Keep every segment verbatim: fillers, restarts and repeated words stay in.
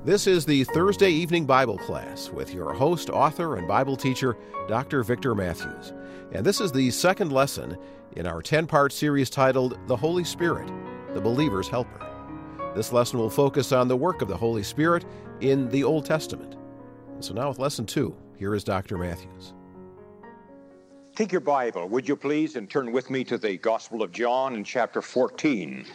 This is the Thursday Evening Bible Class with your host, author, and Bible teacher, Doctor Victor Matthews. And this is the second lesson in our ten-part series titled The Holy Spirit, the Believer's Helper. This lesson will focus on the work of the Holy Spirit in the Old Testament. So now with lesson two, here is Doctor Matthews. Take your Bible, would you please, and turn with me to the Gospel of John in chapter fourteen.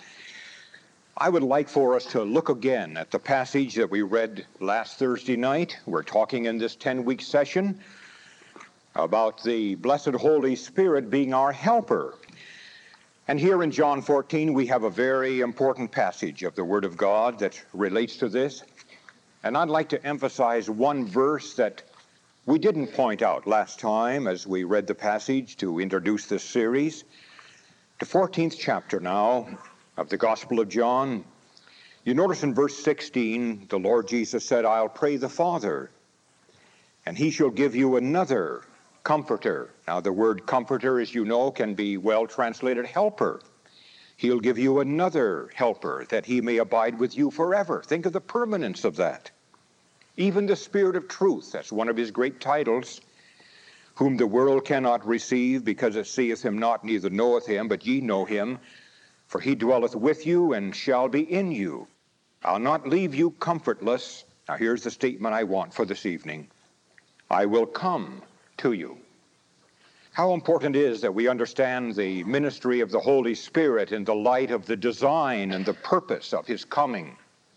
I would like for us to look again at the passage that we read last Thursday night. We're talking in this ten-week session about the blessed Holy Spirit being our helper. And here in John fourteen, we have a very important passage of the Word of God that relates to this. And I'd like to emphasize one verse that we didn't point out last time as we read the passage to introduce this series. The fourteenth chapter now of the Gospel of John. You notice in verse sixteen, the Lord Jesus said, I'll pray the Father, and he shall give you another comforter. Now the word comforter, as you know, can be well translated helper. He'll give you another helper that he may abide with you forever. Think of the permanence of that. Even the Spirit of truth, that's one of his great titles, whom the world cannot receive because it seeth him not, neither knoweth him, but ye know him, for he dwelleth with you and shall be in you. I'll not leave you comfortless. Now here's the statement I want for this evening. I will come to you. How important it is that we understand the ministry of the Holy Spirit in the light of the design and the purpose of his coming.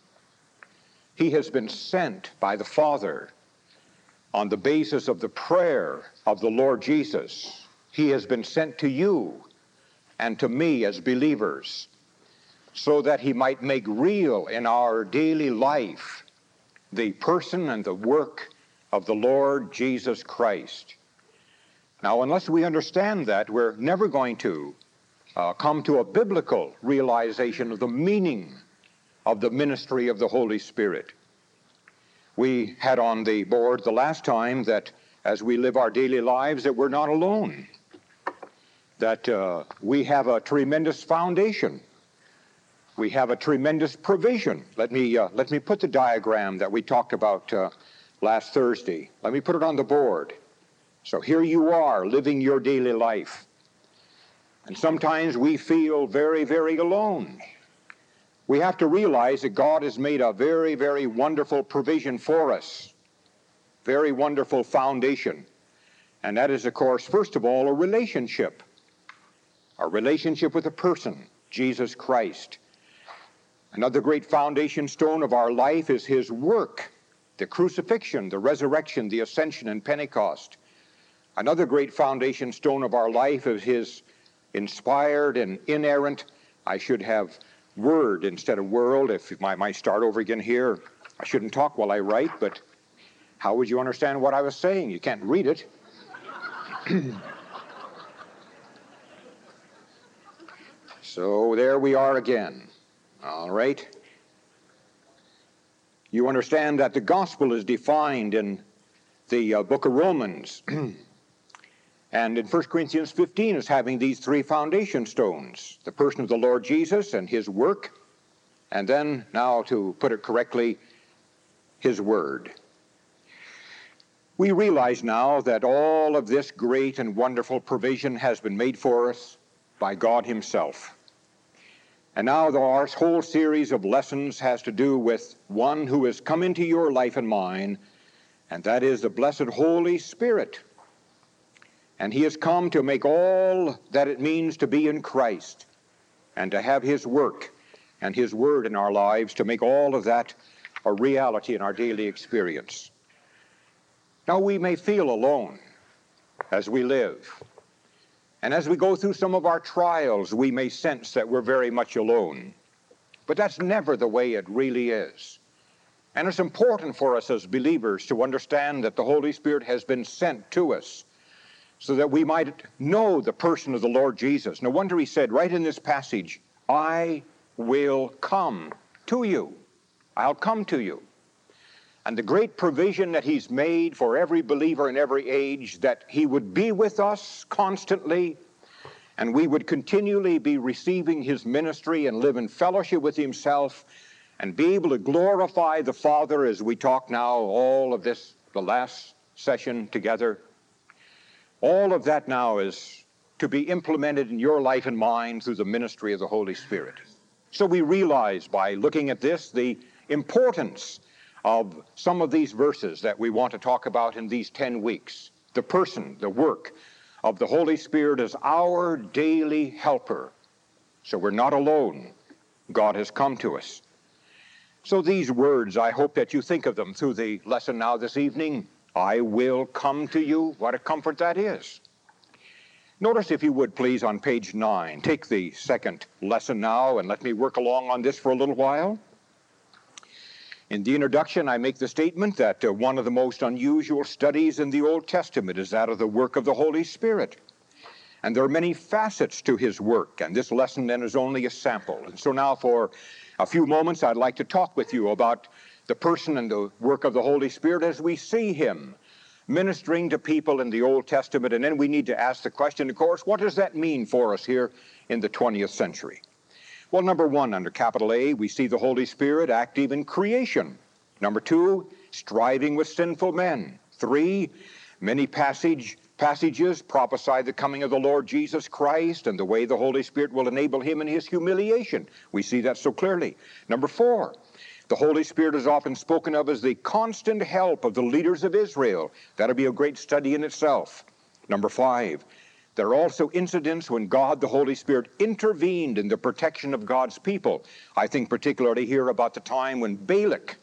He has been sent by the Father on the basis of the prayer of the Lord Jesus. He has been sent to you and to me as believers, so that he might make real in our daily life the person and the work of the Lord Jesus Christ. Now, unless we understand that, we're never going to uh, come to a biblical realization of the meaning of the ministry of the Holy Spirit. We had on the board the last time that as we live our daily lives, that we're not alone, that uh, we have a tremendous foundation. We have a tremendous provision. Let me, uh, let me put the diagram that we talked about uh, last Thursday. Let me put it on the board. So here you are living your daily life. And sometimes we feel very, very alone. We have to realize that God has made a very, very wonderful provision for us. Very wonderful foundation. And that is, of course, first of all, a relationship. Our relationship with a person, Jesus Christ. Another great foundation stone of our life is his work, the crucifixion, the resurrection, the ascension, and Pentecost. Another great foundation stone of our life is his inspired and inerrant, I should have word instead of world. If I might start over again here, I shouldn't talk while I write, but how would you understand what I was saying? You can't read it. So there we are again. All right. You understand that the gospel is defined in the uh, book of Romans and in First Corinthians fifteen as having these three foundation stones, the person of the Lord Jesus and his work, and then, now to put it correctly, his word. We realize now that all of this great and wonderful provision has been made for us by God himself. And now our whole series of lessons has to do with one who has come into your life and mine, and that is the blessed Holy Spirit. And he has come to make all that it means to be in Christ and to have his work and his word in our lives, to make all of that a reality in our daily experience. Now we may feel alone as we live. And as we go through some of our trials, we may sense that we're very much alone. But that's never the way it really is. And it's important for us as believers to understand that the Holy Spirit has been sent to us so that we might know the person of the Lord Jesus. No wonder he said right in this passage, I will come to you. I'll come to you. And the great provision that he's made for every believer in every age, that he would be with us constantly, and we would continually be receiving his ministry and live in fellowship with himself, and be able to glorify the Father as we talk now, all of this, the last session together. All of that now is to be implemented in your life and mine through the ministry of the Holy Spirit. So we realize by looking at this the importance of some of these verses that we want to talk about in these ten weeks. The person, the work of the Holy Spirit as our daily helper. So we're not alone. God has come to us. So these words, I hope that you think of them through the lesson now this evening. I will come to you. What a comfort that is. Notice, if you would please, on page nine. Take the second lesson now and let me work along on this for a little while. In the introduction, I make the statement that uh, one of the most unusual studies in the Old Testament is that of the work of the Holy Spirit. And there are many facets to his work, and this lesson then is only a sample. And so now for a few moments, I'd like to talk with you about the person and the work of the Holy Spirit as we see him ministering to people in the Old Testament. And then we need to ask the question, of course, what does that mean for us here in the twentieth century? Well, number one, under capital A, we see the Holy Spirit active in creation. Number two, striving with sinful men. Three, many passage, passages prophesy the coming of the Lord Jesus Christ and the way the Holy Spirit will enable him in his humiliation. We see that so clearly. Number four, the Holy Spirit is often spoken of as the constant help of the leaders of Israel. That'll be a great study in itself. Number five, there are also incidents when God, the Holy Spirit, intervened in the protection of God's people. I think particularly here about the time when Balak,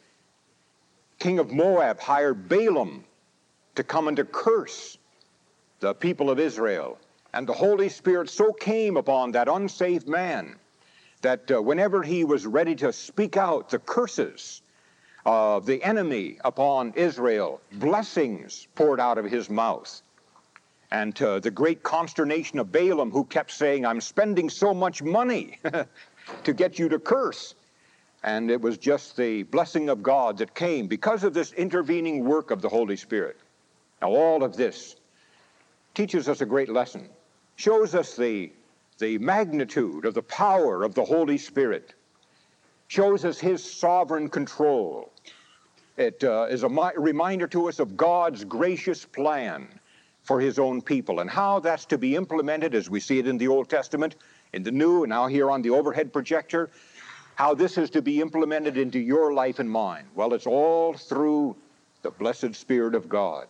king of Moab, hired Balaam to come and to curse the people of Israel. And the Holy Spirit so came upon that unsaved man that uh, whenever he was ready to speak out the curses of the enemy upon Israel, blessings poured out of his mouth. And to the great consternation of Balaam, who kept saying, I'm spending so much money to get you to curse. And it was just the blessing of God that came because of this intervening work of the Holy Spirit. Now, all of this teaches us a great lesson, shows us the, the magnitude of the power of the Holy Spirit, shows us his sovereign control. It uh, is a mi- reminder to us of God's gracious plan for his own people, and how that's to be implemented as we see it in the Old Testament, in the New, and now here on the overhead projector, how this is to be implemented into your life and mine. Well, it's all through the blessed Spirit of God.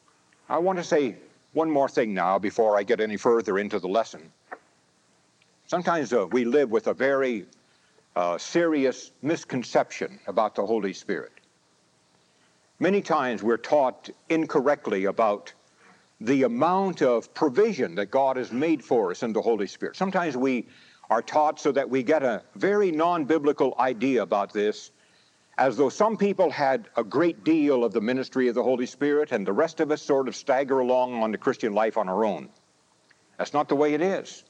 I want to say one more thing now before I get any further into the lesson. Sometimes uh, we live with a very uh, serious misconception about the Holy Spirit. Many times we're taught incorrectly about the amount of provision that God has made for us in the Holy Spirit. Sometimes we are taught so that we get a very non-biblical idea about this, as though some people had a great deal of the ministry of the Holy Spirit and the rest of us sort of stagger along on the Christian life on our own. That's not the way it is.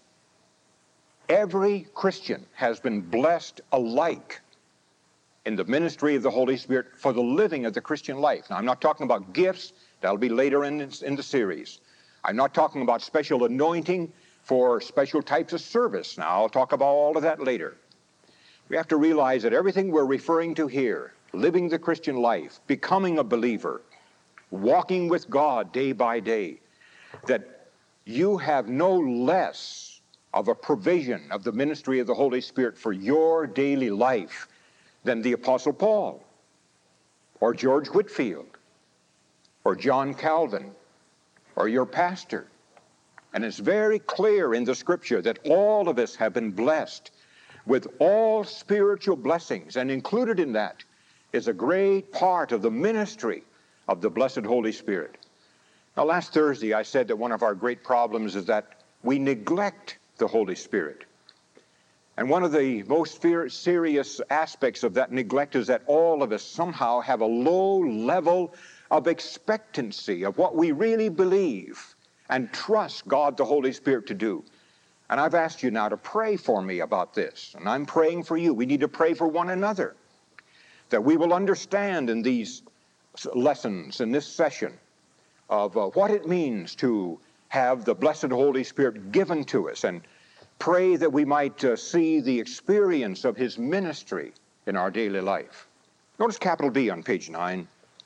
Every Christian has been blessed alike in the ministry of the Holy Spirit for the living of the Christian life. Now, I'm not talking about gifts. That'll be later in, in the series. I'm not talking about special anointing for special types of service. Now, I'll talk about all of that later. We have to realize that everything we're referring to here, living the Christian life, becoming a believer, walking with God day by day, that you have no less of a provision of the ministry of the Holy Spirit for your daily life than the Apostle Paul, or George Whitefield, or John Calvin, or your pastor. And it's very clear in the Scripture that all of us have been blessed with all spiritual blessings, and included in that is a great part of the ministry of the blessed Holy Spirit. Now, last Thursday I said that one of our great problems is that we neglect the Holy Spirit. And one of the most serious aspects of that neglect is that all of us somehow have a low level of expectancy of what we really believe and trust God the Holy Spirit to do. And I've asked you now to pray for me about this, and I'm praying for you. We need to pray for one another, that we will understand in these lessons, in this session, of uh, what it means to have the blessed Holy Spirit given to us, and pray that we might uh, see the experience of his ministry in our daily life. Notice capital B on page nine.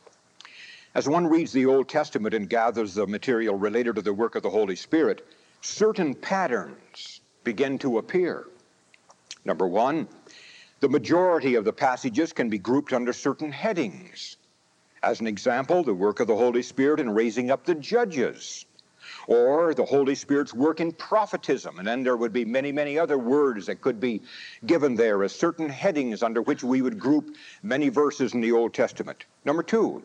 As one reads the Old Testament and gathers the material related to the work of the Holy Spirit, certain patterns begin to appear. Number one, the majority of the passages can be grouped under certain headings. As an example, the work of the Holy Spirit in raising up the judges, or the Holy Spirit's work in prophetism, and then there would be many, many other words that could be given there as certain headings under which we would group many verses in the Old Testament. Number two,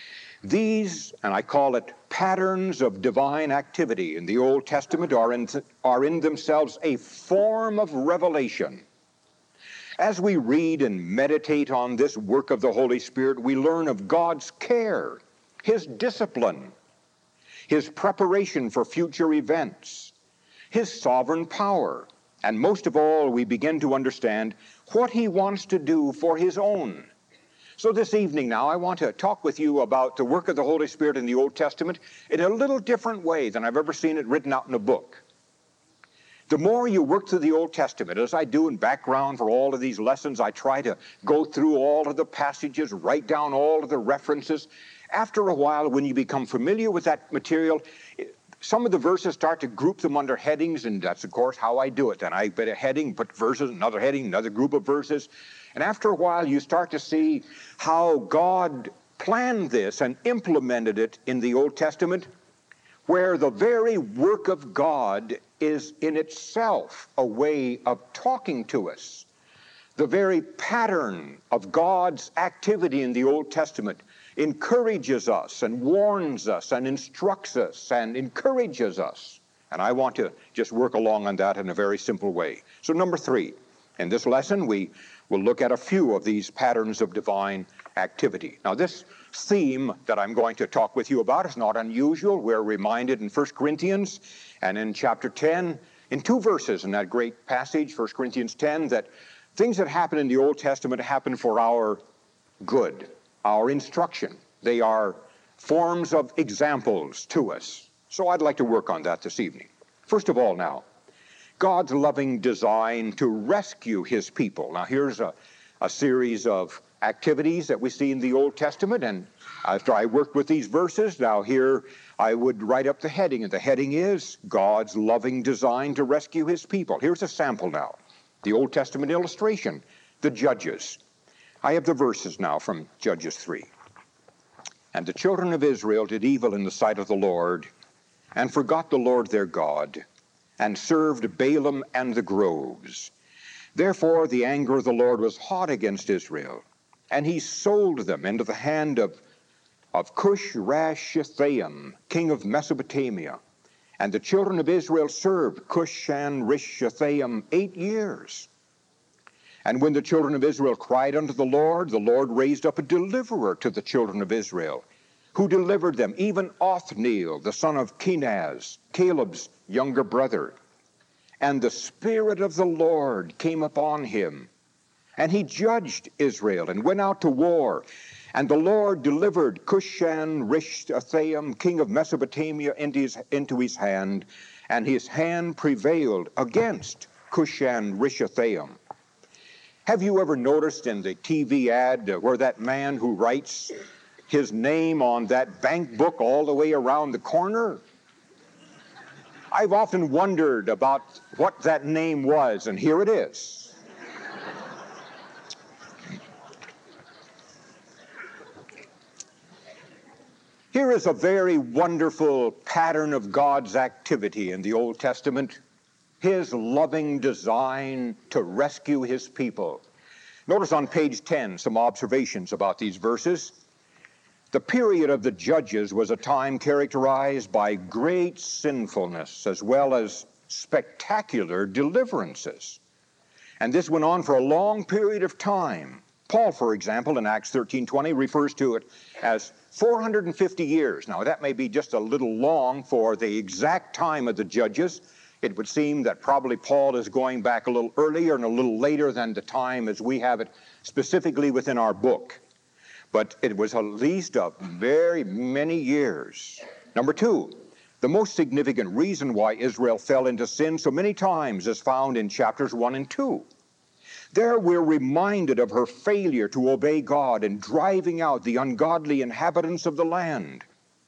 these, and I call it patterns of divine activity in the Old Testament, are in, are in themselves a form of revelation. As we read and meditate on this work of the Holy Spirit, we learn of God's care, His discipline, His preparation for future events, His sovereign power, and most of all, we begin to understand what He wants to do for His own. So this evening now, I want to talk with you about the work of the Holy Spirit in the Old Testament in a little different way than I've ever seen it written out in a book. The more you work through the Old Testament, as I do in background for all of these lessons, I try to go through all of the passages, write down all of the references. After a while, when you become familiar with that material, some of the verses start to group them under headings, and that's, of course, how I do it. Then I put a heading, put verses, another heading, another group of verses. And after a while, you start to see how God planned this and implemented it in the Old Testament, where the very work of God is in itself a way of talking to us. The very pattern of God's activity in the Old Testament encourages us and warns us and instructs us and encourages us. And I want to just work along on that in a very simple way. So number three, in this lesson we will look at a few of these patterns of divine activity. Now this theme that I'm going to talk with you about is not unusual. We're reminded in First Corinthians and in chapter ten, in two verses in that great passage, First Corinthians ten, that things that happen in the Old Testament happen for our good, our instruction. They are forms of examples to us. So I'd like to work on that this evening. First of all now, God's loving design to rescue His people. Now here's a, a series of activities that we see in the Old Testament, and after I worked with these verses, now here I would write up the heading, and the heading is God's loving design to rescue His people. Here's a sample now. The Old Testament illustration, the Judges. I have the verses now from Judges three. And the children of Israel did evil in the sight of the Lord, and forgot the Lord their God, and served Balaam and the groves. Therefore the anger of the Lord was hot against Israel, and he sold them into the hand of, of Cush-Rashthaim, king of Mesopotamia. And the children of Israel served Cush-Rashthaim eight years. And when the children of Israel cried unto the Lord, the Lord raised up a deliverer to the children of Israel, who delivered them, even Othniel, the son of Kenaz, Caleb's younger brother. And the Spirit of the Lord came upon him, and he judged Israel and went out to war. And the Lord delivered Cush-Rashthaim, king of Mesopotamia, into his, into his hand, and his hand prevailed against Cush-Rashthaim. Have you ever noticed in the T V ad where that man who writes his name on that bank book all the way around the corner? I've often wondered about what that name was, and here it is. Here is a very wonderful pattern of God's activity in the Old Testament, His loving design to rescue His people. Notice on page ten some observations about these verses. The period of the Judges was a time characterized by great sinfulness as well as spectacular deliverances. And this went on for a long period of time. Paul, for example, in Acts thirteen twenty refers to it as four hundred fifty years. Now, that may be just a little long for the exact time of the Judges. It would seem that probably Paul is going back a little earlier and a little later than the time as we have it specifically within our book. But it was at least a very many years. Number two, the most significant reason why Israel fell into sin so many times is found in chapters one and two. There we're reminded of her failure to obey God in driving out the ungodly inhabitants of the land.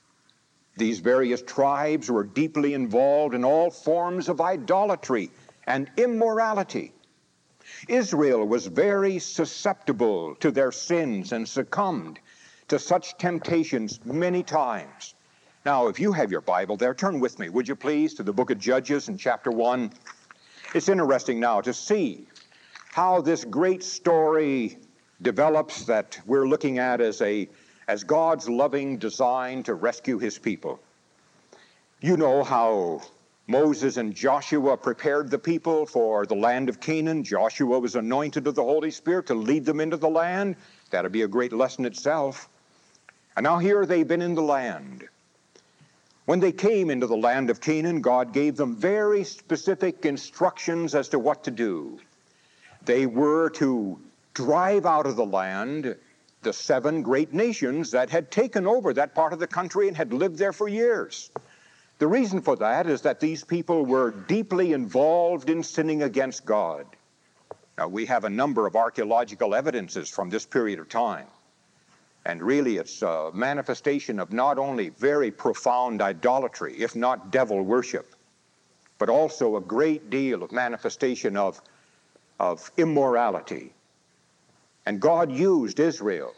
These various tribes were deeply involved in all forms of idolatry and immorality. Israel was very susceptible to their sins and succumbed to such temptations many times. Now, if you have your Bible there, turn with me, would you please, to the book of Judges in chapter one. It's interesting now to see how this great story develops that we're looking at as a as God's loving design to rescue his people. You know how Moses and Joshua prepared the people for the land of Canaan. Joshua was anointed of the Holy Spirit to lead them into the land. That'd be a great lesson itself. And now here they've been in the land. When they came into the land of Canaan, God gave them very specific instructions as to what to do. They were to drive out of the land the seven great nations that had taken over that part of the country and had lived there for years. The reason for that is that these people were deeply involved in sinning against God. Now, we have a number of archaeological evidences from this period of time. And really, it's a manifestation of not only very profound idolatry, if not devil worship, but also a great deal of manifestation of, of immorality. And God used Israel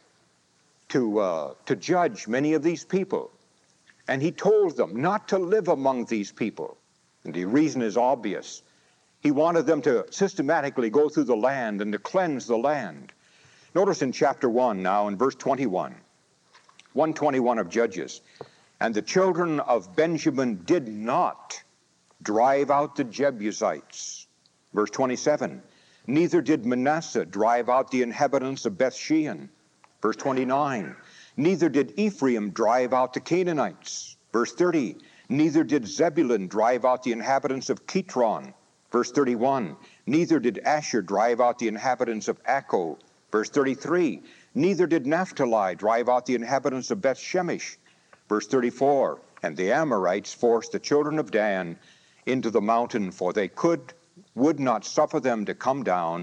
to, uh, to judge many of these people. And he told them not to live among these people. And the reason is obvious. He wanted them to systematically go through the land and to cleanse the land. Notice in chapter one now, in verse twenty-one, one twenty-one of Judges, and the children of Benjamin did not drive out the Jebusites. Verse twenty-seven, neither did Manasseh drive out the inhabitants of Bethshean. Verse twenty-nine, neither did Ephraim drive out the Canaanites. Verse thirty, neither did Zebulun drive out the inhabitants of Kitron. Verse thirty-one, neither did Asher drive out the inhabitants of Akko. Verse thirty-three, neither did Naphtali drive out the inhabitants of Beth-Shemesh. Verse thirty-four, and the Amorites forced the children of Dan into the mountain, for they could, would not suffer them to come down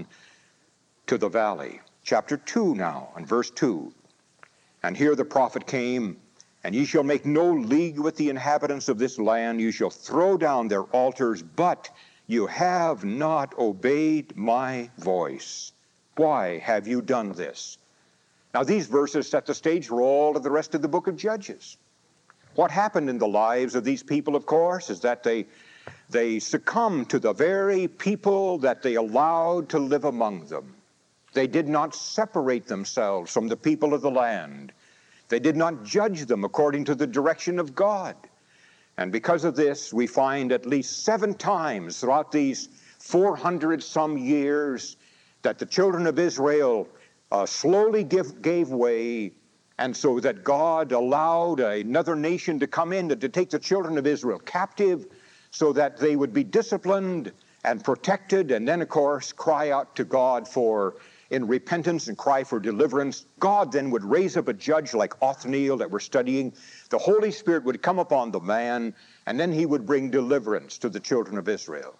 to the valley. Chapter two now, and verse two. And here the prophet came, and ye shall make no league with the inhabitants of this land. You shall throw down their altars, but you have not obeyed my voice. Why have you done this? Now, these verses set the stage for all of the rest of the book of Judges. What happened in the lives of these people, of course, is that they, they succumbed to the very people that they allowed to live among them. They did not separate themselves from the people of the land. They did not judge them according to the direction of God. And because of this, we find at least seven times throughout these four hundred some years that the children of Israel uh, slowly give, gave way, and so that God allowed another nation to come in to, to take the children of Israel captive so that they would be disciplined and protected, and then, of course, cry out to God for in repentance and cry for deliverance. God then would raise up a judge like Othniel that we're studying. The Holy Spirit would come upon the man, and then he would bring deliverance to the children of Israel.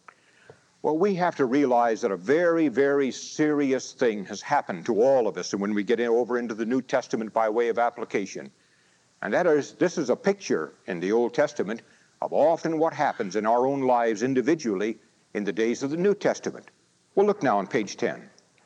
Well, we have to realize that a very, very serious thing has happened to all of us, and when we get in, over into the New Testament by way of application. And that is, this is a picture in the Old Testament of often what happens in our own lives individually in the days of the New Testament. We'll look now on page ten.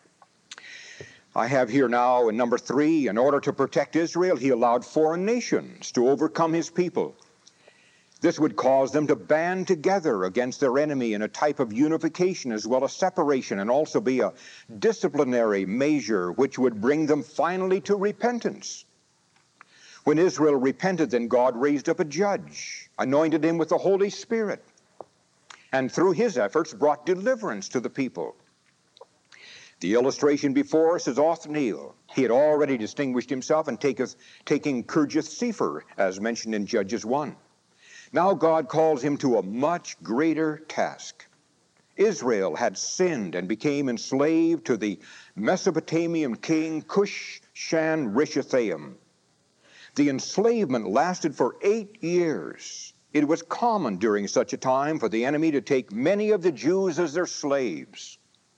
I have here now in number three, in order to protect Israel, he allowed foreign nations to overcome his people. This would cause them to band together against their enemy in a type of unification as well as separation, and also be a disciplinary measure which would bring them finally to repentance. When Israel repented, then God raised up a judge, anointed him with the Holy Spirit, and through his efforts brought deliverance to the people. The illustration before us is Othniel. He had already distinguished himself in taketh, taking Kirjath-Sepher, as mentioned in Judges one. Now God calls him to a much greater task. Israel had sinned and became enslaved to the Mesopotamian king Cush-Shan-Rishathaim. The enslavement lasted for eight years. It was common during such a time for the enemy to take many of the Jews as their slaves.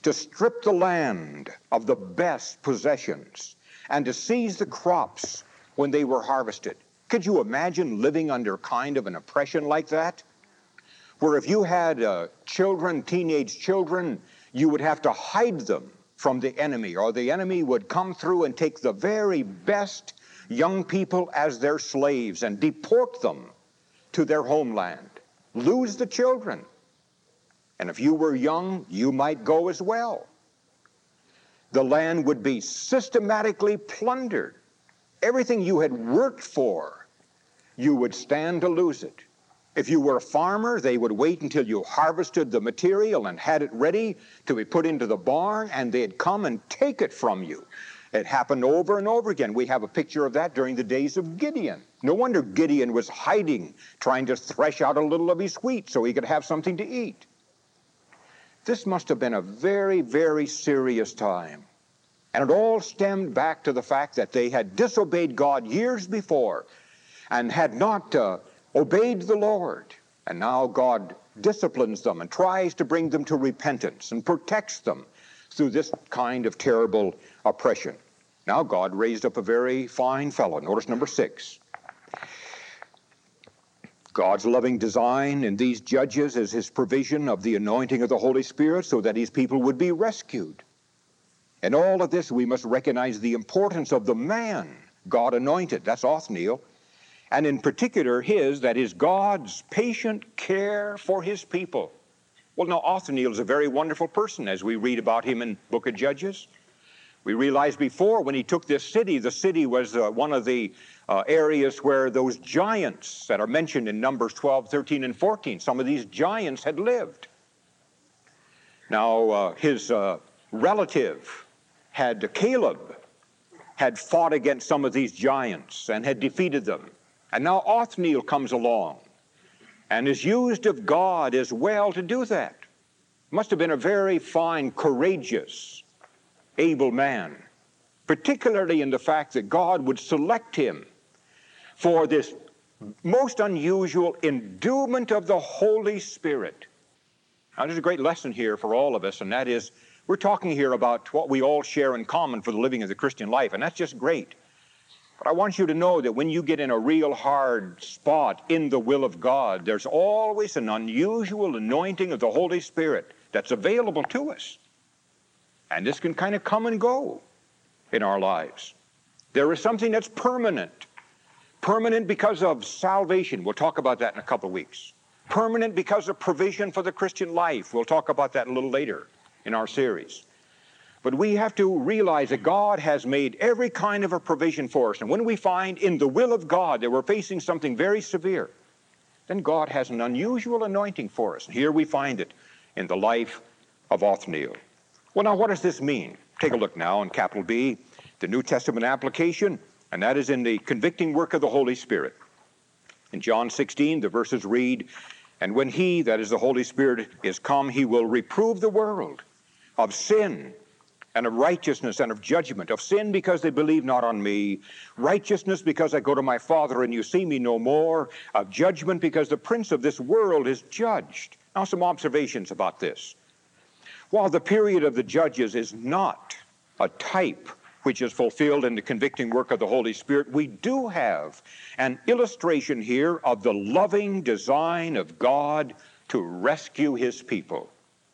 to strip the land of the best possessions, and to seize the crops when they were harvested. Could you imagine living under kind of an oppression like that? Where if you had uh, children, teenage children, you would have to hide them from the enemy, or the enemy would come through and take the very best young people as their slaves and deport them to their homeland. Lose the children. And if you were young, you might go as well. The land would be systematically plundered. Everything you had worked for, you would stand to lose it. If you were a farmer, they would wait until you harvested the material and had it ready to be put into the barn, and they'd come and take it from you. It happened over and over again. We have a picture of that during the days of Gideon. No wonder Gideon was hiding, trying to thresh out a little of his wheat so he could have something to eat. This must have been a very, very serious time. And it all stemmed back to the fact that they had disobeyed God years before and had not uh, obeyed the Lord. And now God disciplines them and tries to bring them to repentance and protects them through this kind of terrible oppression. Now God raised up a very fine fellow. Notice number six. God's loving design in these judges is his provision of the anointing of the Holy Spirit so that his people would be rescued. In all of this, we must recognize the importance of the man God anointed. That's Othniel. And in particular his, that is God's patient care for his people. Well, now Othniel is a very wonderful person as we read about him in the book of Judges. We realized before when he took this city, the city was uh, one of the uh, areas where those giants that are mentioned in Numbers twelve, thirteen, and fourteen, some of these giants had lived. Now uh, his uh, relative had, Caleb, had fought against some of these giants and had defeated them. And now Othniel comes along and is used of God as well to do that. Must have been a very fine, courageous, able man, particularly in the fact that God would select him for this most unusual endowment of the Holy Spirit. Now, there's a great lesson here for all of us, and that is we're talking here about what we all share in common for the living of the Christian life, and that's just great. But I want you to know that when you get in a real hard spot in the will of God, there's always an unusual anointing of the Holy Spirit that's available to us. And this can kind of come and go in our lives. There is something that's permanent. Permanent because of salvation. We'll talk about that in a couple of weeks. Permanent because of provision for the Christian life. We'll talk about that a little later in our series. But we have to realize that God has made every kind of a provision for us. And when we find in the will of God that we're facing something very severe, then God has an unusual anointing for us. And here we find it in the life of Othniel. Well, now, what does this mean? Take a look now in capital B, the New Testament application, and that is in the convicting work of the Holy Spirit. In John sixteen, the verses read, "And when he, that is the Holy Spirit, is come, he will reprove the world of sin and of righteousness and of judgment. Of sin because they believe not on me, righteousness because I go to my Father and you see me no more, of judgment because the prince of this world is judged." Now, some observations about this. While the period of the judges is not a type which is fulfilled in the convicting work of the Holy Spirit, we do have an illustration here of the loving design of God to rescue his people.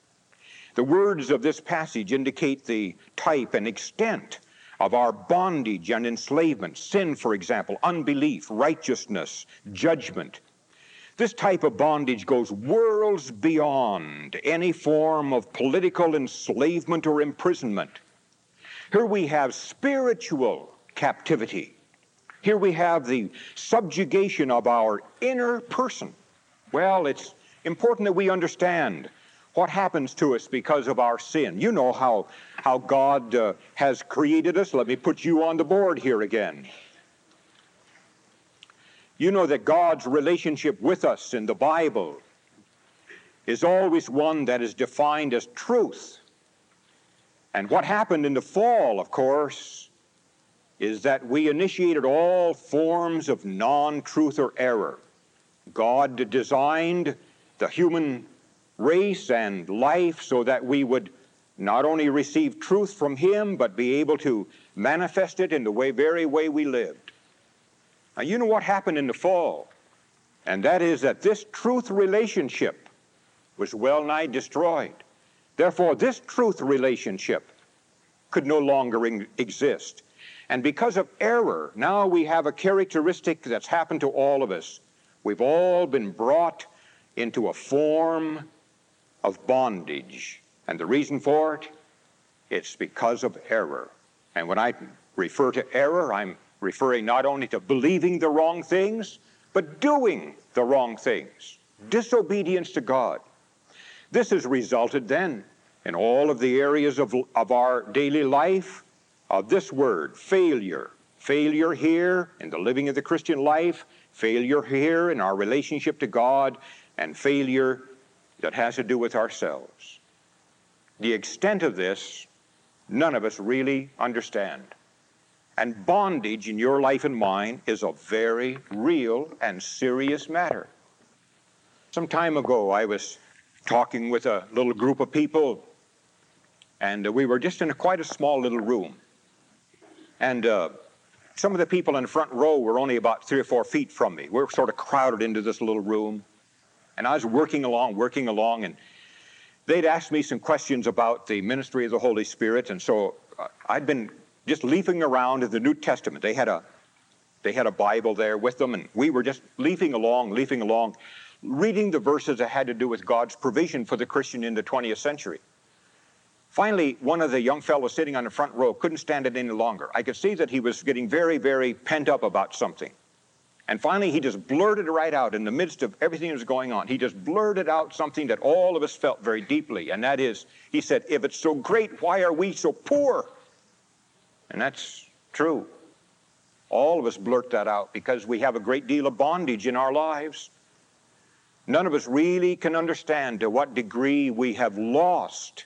The words of this passage indicate the type and extent of our bondage and enslavement. Sin, for example, unbelief, righteousness, judgment. This type of bondage goes worlds beyond any form of political enslavement or imprisonment. Here we have spiritual captivity. Here we have the subjugation of our inner person. Well, it's important that we understand what happens to us because of our sin. You know how, how God uh, has created us. Let me put you on the board here again. You know that God's relationship with us in the Bible is always one that is defined as truth. And what happened in the fall, of course, is that we initiated all forms of non-truth or error. God designed the human race and life so that we would not only receive truth from Him, but be able to manifest it in the way, very way we lived. Now, you know what happened in the fall, and that is that this truth relationship was well nigh destroyed. Therefore, this truth relationship could no longer exist. And because of error, now we have a characteristic that's happened to all of us. We've all been brought into a form of bondage. And the reason for it, it's because of error. And when I refer to error, I'm referring not only to believing the wrong things, but doing the wrong things. Disobedience to God. This has resulted then in all of the areas of, of our daily life of this word, failure. Failure here in the living of the Christian life, failure here in our relationship to God, and failure that has to do with ourselves. The extent of this, none of us really understand. And bondage in your life and mine is a very real and serious matter. Some time ago, I was talking with a little group of people, and we were just in a, quite a small little room. And uh, some of the people in the front row were only about three or four feet from me. We were sort of crowded into this little room. And I was working along, working along, and they'd asked me some questions about the ministry of the Holy Spirit. And so uh, I'd been just leafing around in the New Testament. They had a, they had a Bible there with them, and we were just leafing along, leafing along, reading the verses that had to do with God's provision for the Christian in the twentieth century. Finally, one of the young fellows sitting on the front row couldn't stand it any longer. I could see that he was getting very, very pent up about something. And finally, he just blurted right out in the midst of everything that was going on. He just blurted out something that all of us felt very deeply, and that is, he said, if it's so great, why are we so poor? And that's true. All of us blurt that out because we have a great deal of bondage in our lives. None of us really can understand to what degree we have lost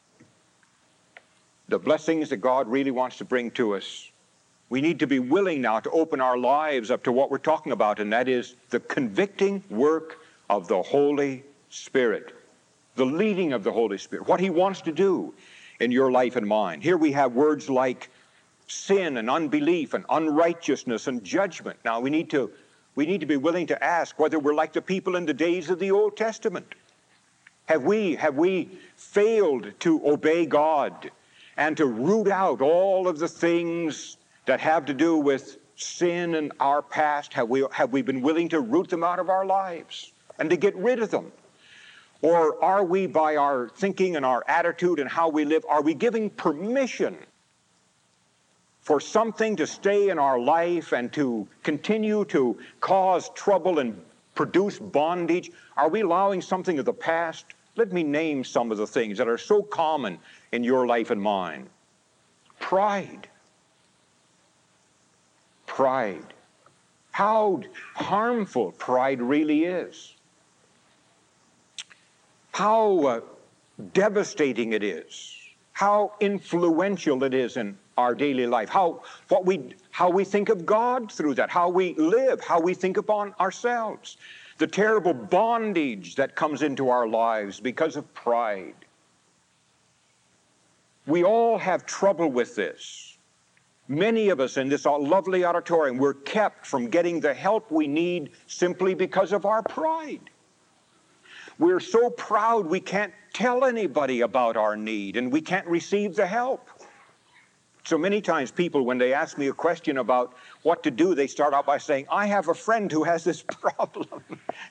the blessings that God really wants to bring to us. We need to be willing now to open our lives up to what we're talking about, and that is the convicting work of the Holy Spirit, the leading of the Holy Spirit, what He wants to do in your life and mine. Here we have words like sin and unbelief and unrighteousness and judgment. Now we need to, we need to be willing to ask whether we're like the people in the days of the Old Testament. Have we, have we failed to obey God and to root out all of the things that have to do with sin and our past? Have we, have we been willing to root them out of our lives and to get rid of them? Or are we, by our thinking and our attitude and how we live, are we giving permission for something to stay in our life and to continue to cause trouble and produce bondage? Are we allowing something of the past? Let me name some of the things that are so common in your life and mine. Pride. Pride. How harmful pride really is. How uh, devastating it is. How influential it is in our daily life. How, what we, how we think of God through that. How we live. How we think upon ourselves. The terrible bondage that comes into our lives because of pride. We all have trouble with this. Many of us in this lovely auditorium, we're kept from getting the help we need simply because of our pride. We're so proud we can't tell anybody about our need, and we can't receive the help. So many times people, when they ask me a question about what to do, they start out by saying, I have a friend who has this problem.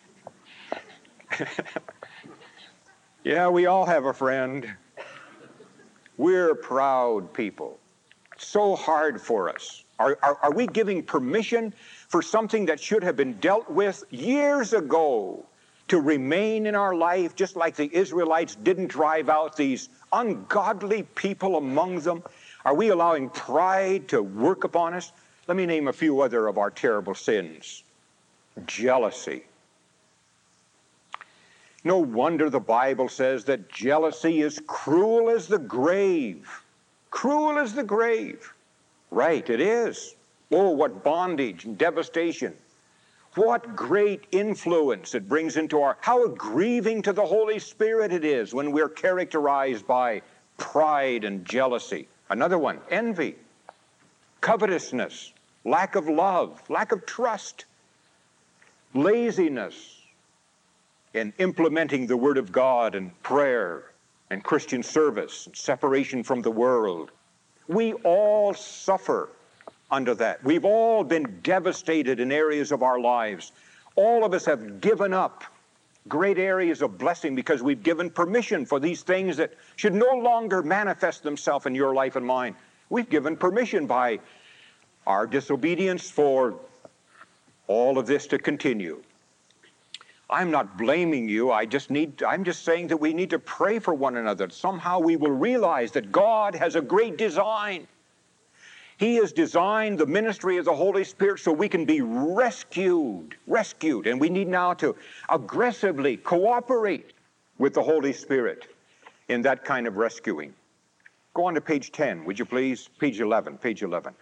Yeah, we all have a friend. We're proud people. It's so hard for us. Are, are, are we giving permission for something that should have been dealt with years ago to remain in our life, just like the Israelites didn't drive out these ungodly people among them? Are we allowing pride to work upon us? Let me name a few other of our terrible sins. Jealousy. No wonder the Bible says that jealousy is cruel as the grave. Cruel as the grave. Right, it is. Oh, what bondage and devastation. What great influence it brings into our... How grieving to the Holy Spirit it is when we're characterized by pride and jealousy. Another one, envy, covetousness, lack of love, lack of trust, laziness in implementing the Word of God and prayer and Christian service and separation from the world. We all suffer under that. We've all been devastated in areas of our lives. All of us have given up great areas of blessing because we've given permission for these things that should no longer manifest themselves in your life and mine. We've given permission by our disobedience for all of this to continue. I'm not blaming you. I just need, I'm just saying that we need to pray for one another. Somehow we will realize that God has a great design. He has designed the ministry of the Holy Spirit so we can be rescued, rescued. And we need now to aggressively cooperate with the Holy Spirit in that kind of rescuing. Go on to page ten, would you please? Page eleven, page eleven.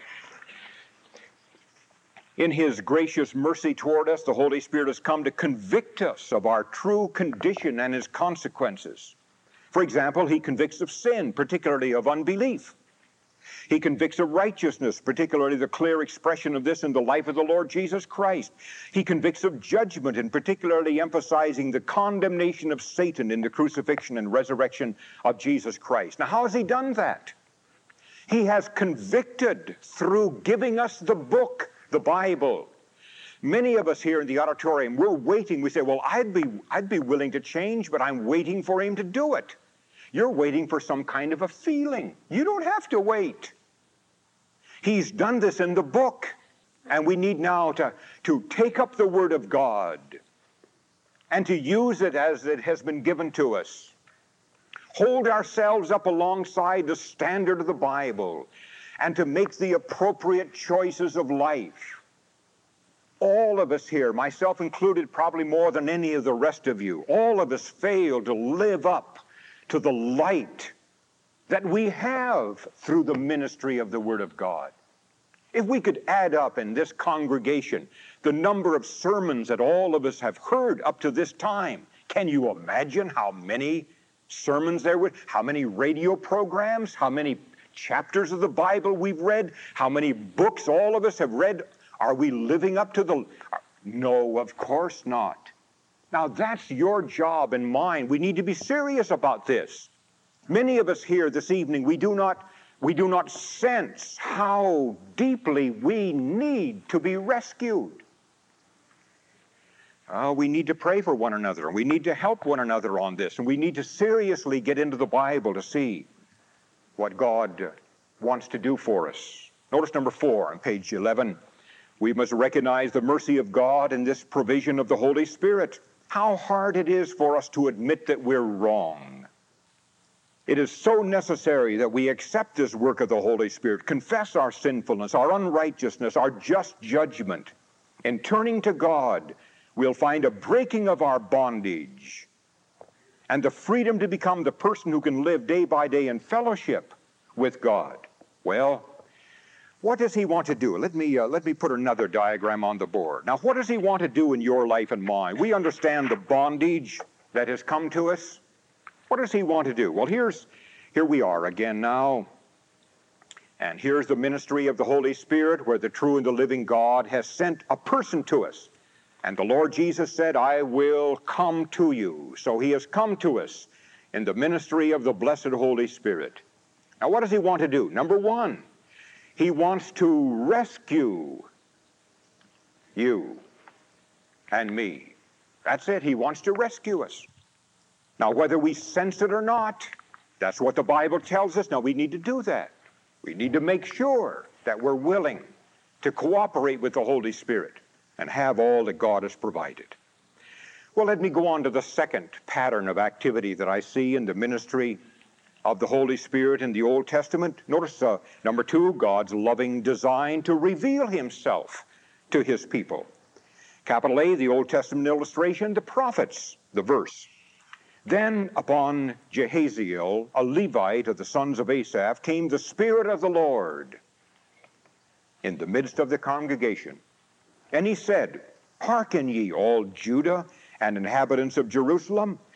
In His gracious mercy toward us, the Holy Spirit has come to convict us of our true condition and its consequences. For example, He convicts of sin, particularly of unbelief. He convicts of righteousness, particularly the clear expression of this in the life of the Lord Jesus Christ. He convicts of judgment, and particularly emphasizing the condemnation of Satan in the crucifixion and resurrection of Jesus Christ. Now, how has He done that? He has convicted through giving us the book, the Bible. Many of us here in the auditorium, we're waiting. We say, well, I'd be, I'd be willing to change, but I'm waiting for Him to do it. You're waiting for some kind of a feeling. You don't have to wait. He's done this in the book, and we need now to, to take up the Word of God and to use it as it has been given to us. Hold ourselves up alongside the standard of the Bible and to make the appropriate choices of life. All of us here, myself included probably more than any of the rest of you, all of us fail to live up to the light that we have through the ministry of the Word of God. If we could add up in this congregation the number of sermons that all of us have heard up to this time, can you imagine how many sermons there were, how many radio programs, how many chapters of the Bible we've read, how many books all of us have read? Are we living up to the... No, of course not. Now that's your job and mine. We need to be serious about this. Many of us here this evening, we do not, we do not sense how deeply we need to be rescued. Uh, we need to pray for one another, and we need to help one another on this, and we need to seriously get into the Bible to see what God wants to do for us. Notice number four on page eleven. We must recognize the mercy of God in this provision of the Holy Spirit. How hard it is for us to admit that we're wrong. It is so necessary that we accept this work of the Holy Spirit, confess our sinfulness, our unrighteousness, our just judgment. In turning to God, we'll find a breaking of our bondage and the freedom to become the person who can live day by day in fellowship with God. Well, what does He want to do? Let me, uh, let me put another diagram on the board. Now, what does He want to do in your life and mine? We understand the bondage that has come to us. What does He want to do? Well, here's, here we are again now. And here's the ministry of the Holy Spirit, where the true and the living God has sent a person to us. And the Lord Jesus said, I will come to you. So He has come to us in the ministry of the blessed Holy Spirit. Now, what does He want to do? Number one, He wants to rescue you and me. That's it. He wants to rescue us. Now, whether we sense it or not, that's what the Bible tells us. Now, we need to do that. We need to make sure that we're willing to cooperate with the Holy Spirit and have all that God has provided. Well, let me go on to the second pattern of activity that I see in the ministry of the Holy Spirit in the Old Testament. Notice uh, number two, God's loving design to reveal Himself to His people. Capital A, the Old Testament illustration, the prophets, the verse. Then upon Jehaziel, a Levite of the sons of Asaph, came the Spirit of the Lord in the midst of the congregation. And he said, Hearken ye, all Judah and inhabitants of Jerusalem.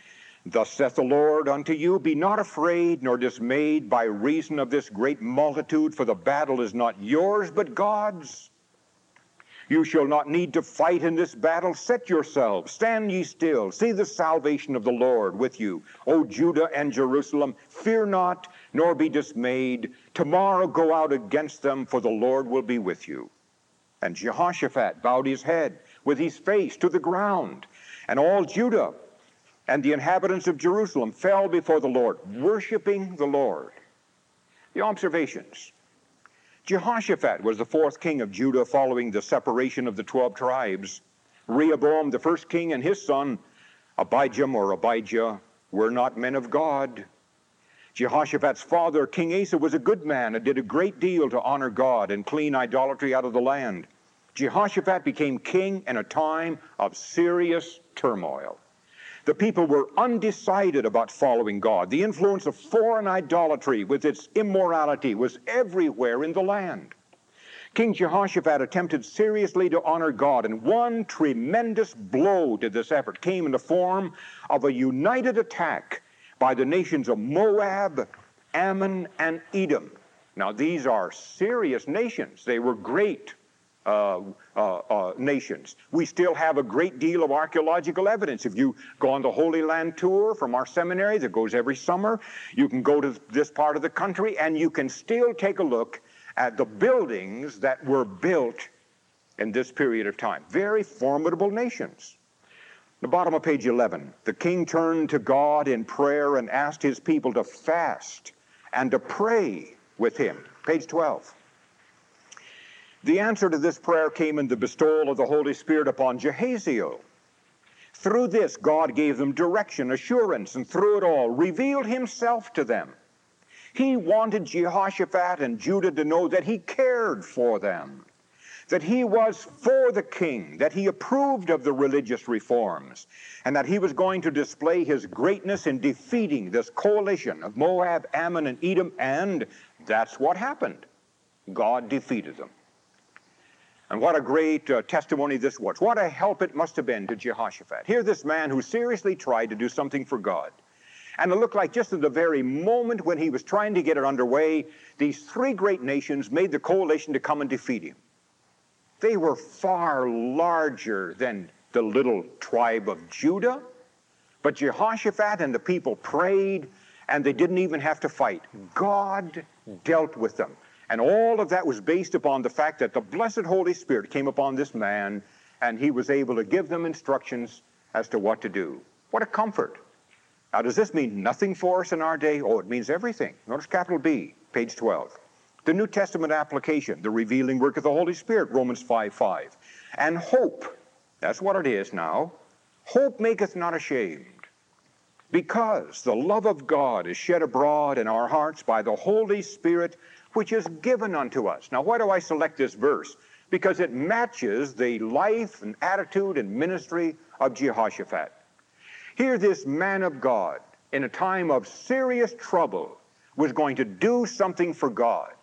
Thus saith the Lord unto you, be not afraid nor dismayed by reason of this great multitude, for the battle is not yours but God's. You shall not need to fight in this battle. Set yourselves, stand ye still, see the salvation of the Lord with you, O Judah and Jerusalem. Fear not, nor be dismayed. Tomorrow go out against them, for the Lord will be with you. And Jehoshaphat bowed his head with his face to the ground, and all Judah and the inhabitants of Jerusalem fell before the Lord, worshiping the Lord. The observations. Jehoshaphat was the fourth king of Judah following the separation of the twelve tribes. Rehoboam, the first king, and his son, Abijam or Abijah, were not men of God. Jehoshaphat's father, King Asa, was a good man and did a great deal to honor God and clean idolatry out of the land. Jehoshaphat became king in a time of serious turmoil. The people were undecided about following God. The influence of foreign idolatry with its immorality was everywhere in the land. King Jehoshaphat attempted seriously to honor God, and one tremendous blow to this effort came in the form of a united attack by the nations of Moab, Ammon, and Edom. Now, these are serious nations. They were great Uh, uh, uh, nations. We still have a great deal of archaeological evidence. If you go on the Holy Land tour from our seminary that goes every summer, you can go to this part of the country and you can still take a look at the buildings that were built in this period of time. Very formidable nations. The bottom of page eleven, the king turned to God in prayer and asked his people to fast and to pray with him. Page twelve. The answer to this prayer came in the bestowal of the Holy Spirit upon Jehaziel. Through this, God gave them direction, assurance, and through it all, revealed himself to them. He wanted Jehoshaphat and Judah to know that he cared for them, that he was for the king, that he approved of the religious reforms, and that he was going to display his greatness in defeating this coalition of Moab, Ammon, and Edom, and that's what happened. God defeated them. And what a great uh, testimony this was. What a help it must have been to Jehoshaphat. Here this man who seriously tried to do something for God. And it looked like just at the very moment when he was trying to get it underway, these three great nations made the coalition to come and defeat him. They were far larger than the little tribe of Judah. But Jehoshaphat and the people prayed, and they didn't even have to fight. God dealt with them. And all of that was based upon the fact that the blessed Holy Spirit came upon this man, and he was able to give them instructions as to what to do. What a comfort. Now, does this mean nothing for us in our day? Oh, it means everything. Notice capital B, page twelve. The New Testament application, the revealing work of the Holy Spirit, Romans five five. And hope, that's what it is now. Hope maketh not ashamed, because the love of God is shed abroad in our hearts by the Holy Spirit, which is given unto us. Now, why do I select this verse? Because it matches the life and attitude and ministry of Jehoshaphat. Here this man of God, in a time of serious trouble, was going to do something for God.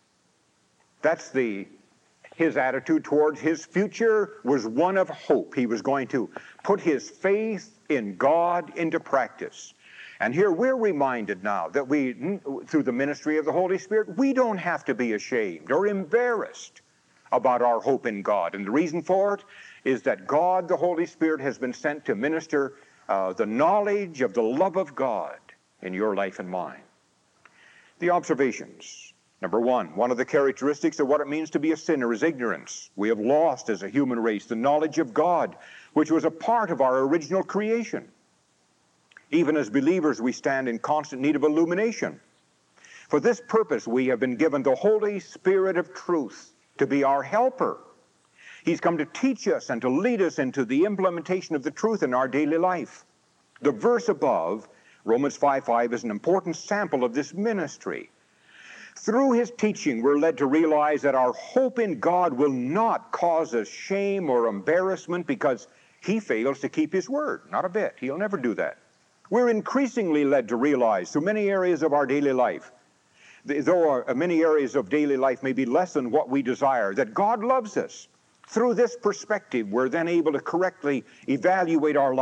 That's the, his attitude towards his future was one of hope. He was going to put his faith in God into practice. And here we're reminded now that we, through the ministry of the Holy Spirit, we don't have to be ashamed or embarrassed about our hope in God. And the reason for it is that God, the Holy Spirit, has been sent to minister uh, the knowledge of the love of God in your life and mine. The observations. Number one, one of the characteristics of what it means to be a sinner is ignorance. We have lost as a human race the knowledge of God, which was a part of our original creation. Even as believers, we stand in constant need of illumination. For this purpose, we have been given the Holy Spirit of truth to be our helper. He's come to teach us and to lead us into the implementation of the truth in our daily life. The verse above, Romans five five, is an important sample of this ministry. Through his teaching, we're led to realize that our hope in God will not cause us shame or embarrassment because he fails to keep his word. Not a bit. He'll never do that. We're increasingly led to realize through many areas of our daily life, though our, many areas of daily life may be less than what we desire, that God loves us. Through this perspective, we're then able to correctly evaluate our life.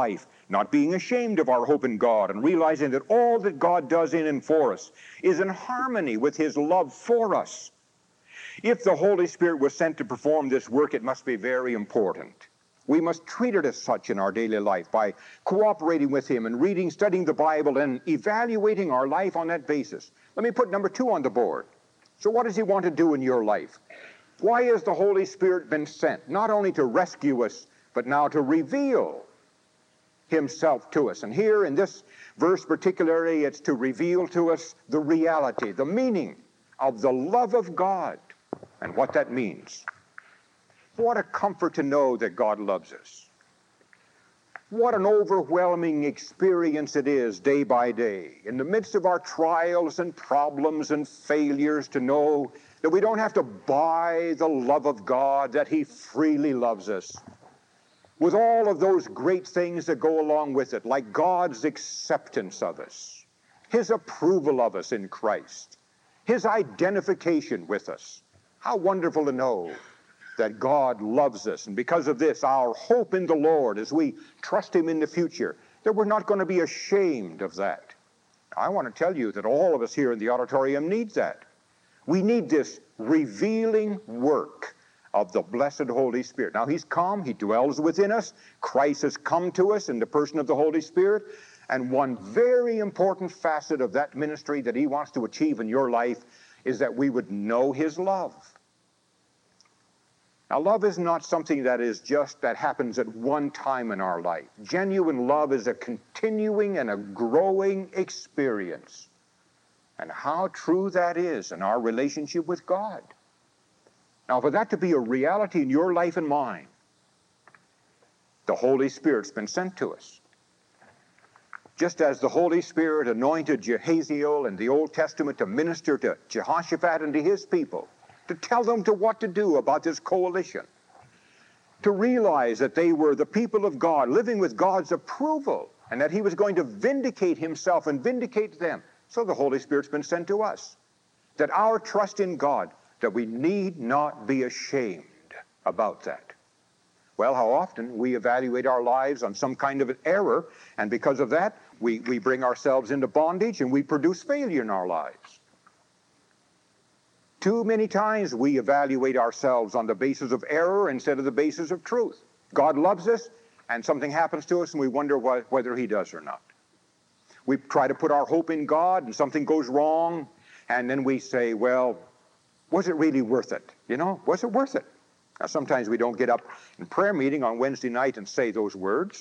not being ashamed of our hope in God, and realizing that all that God does in and for us is in harmony with his love for us. If the Holy Spirit was sent to perform this work, it must be very important. We must treat it as such in our daily life by cooperating with him and reading, studying the Bible, and evaluating our life on that basis. Let me put number two on the board. So what does he want to do in your life? Why has the Holy Spirit been sent? Not only to rescue us, but now to reveal himself to us. And here in this verse particularly, it's to reveal to us the reality, the meaning of the love of God and what that means. What a comfort to know that God loves us. What an overwhelming experience it is day by day, in the midst of our trials and problems and failures, to know that we don't have to buy the love of God, that he freely loves us, with all of those great things that go along with it, like God's acceptance of us, his approval of us in Christ, his identification with us. How wonderful to know that God loves us, and because of this, our hope in the Lord as we trust him in the future, that we're not going to be ashamed of that. I want to tell you that all of us here in the auditorium need that. We need this revealing work of the blessed Holy Spirit. Now, he's come, he dwells within us, Christ has come to us in the person of the Holy Spirit, and one very important facet of that ministry that he wants to achieve in your life is that we would know his love. Now, love is not something that is just, that happens at one time in our life. Genuine love is a continuing and a growing experience. And how true that is in our relationship with God. Now, for that to be a reality in your life and mine, the Holy Spirit's been sent to us. Just as the Holy Spirit anointed Jehaziel in the Old Testament to minister to Jehoshaphat and to his people, to tell them to what to do about this coalition, to realize that they were the people of God, living with God's approval, and that he was going to vindicate himself and vindicate them. So the Holy Spirit's been sent to us, that our trust in God, that we need not be ashamed about that. Well, how often we evaluate our lives on some kind of an error, and because of that, we, we bring ourselves into bondage and we produce failure in our lives. Too many times we evaluate ourselves on the basis of error instead of the basis of truth. God loves us, and something happens to us, and we wonder wh- whether he does or not. We try to put our hope in God, and something goes wrong, and then we say, well, was it really worth it? You know, was it worth it? Now, sometimes we don't get up in prayer meeting on Wednesday night and say those words,